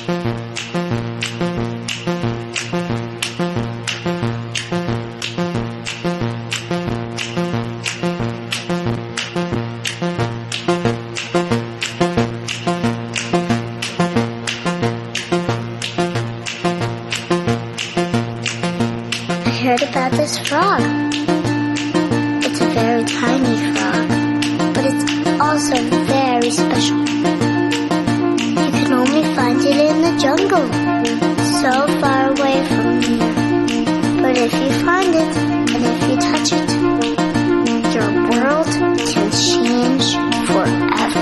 Heard about this frog. It's a very tiny frog, but it's also very special. You can only find it in the jungle, so far away from here. But if you find it, and if you touch it, your world can change forever.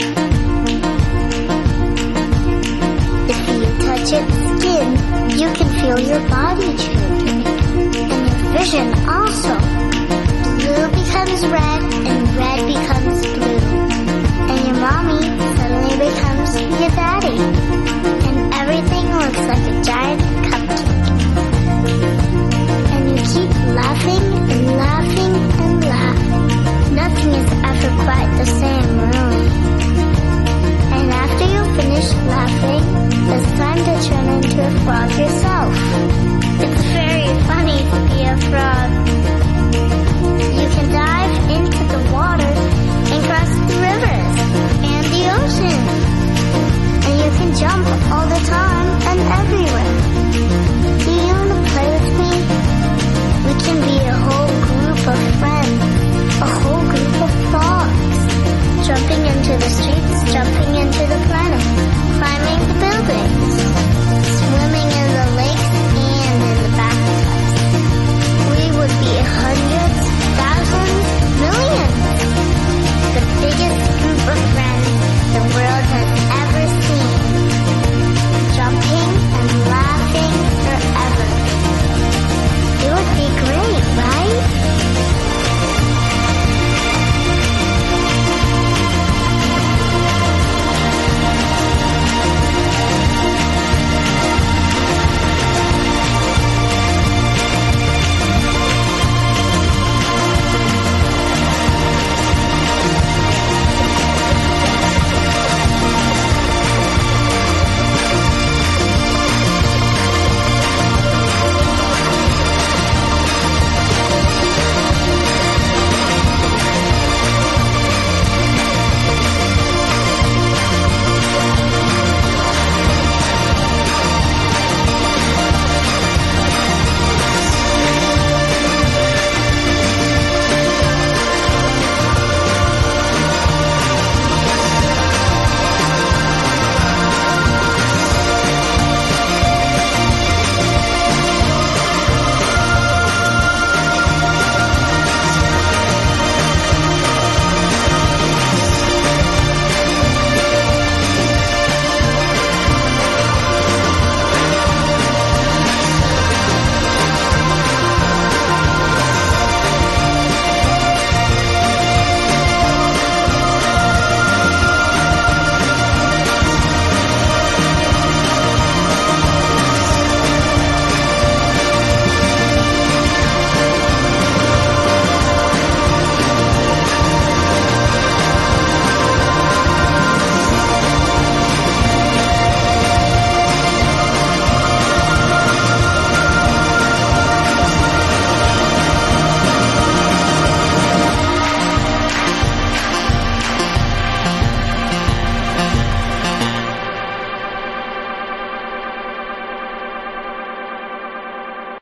If you touch its skin, you can feel your body change. Vision also. Blue becomes red and red becomes blue. And your mommy suddenly becomes your daddy. And everything looks like a giant cupcake. And you keep laughing and laughing and laughing. Nothing is ever quite the same, really. And after you finish laughing, it's time to turn into a frog yourself. It's very funny to be a frog.